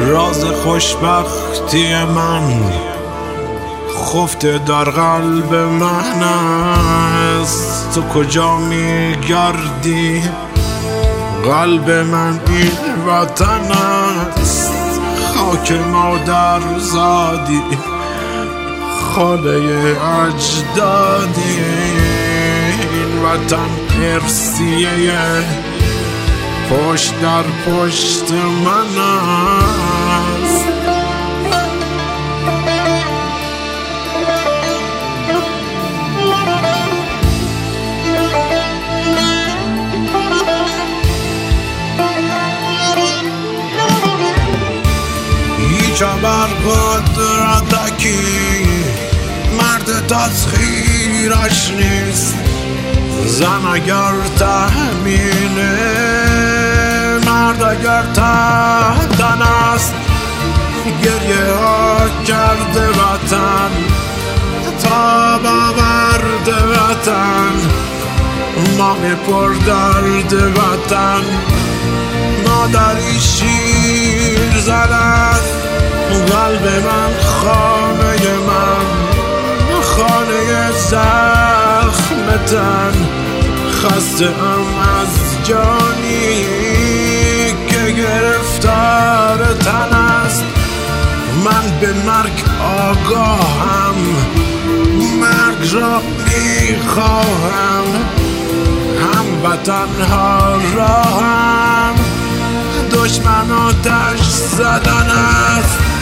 راز خوشبختی من خفته در قلب من است. تو کجا میگردی؟ قلب من این وطن است. خاک مادر زادی، خانه اجدادی. این وطن ارثیه پشت در پشت من است. هیچ بر قدرتکی مرد تسخیرش نیست. زن اگر تحمیله، مرد اگر تحتن است. گریه ها کرده وطن تا باورد وطن. مامی پر درد وطن، مادری شیر زند. قلب من خانه من، خانه زخم تن. خسته ام از جانی که گرفتار تن است. من به مرگ آگاهم، مرگ را میخواهم. هم وطن ها راهم، دشمن آتش زدن است.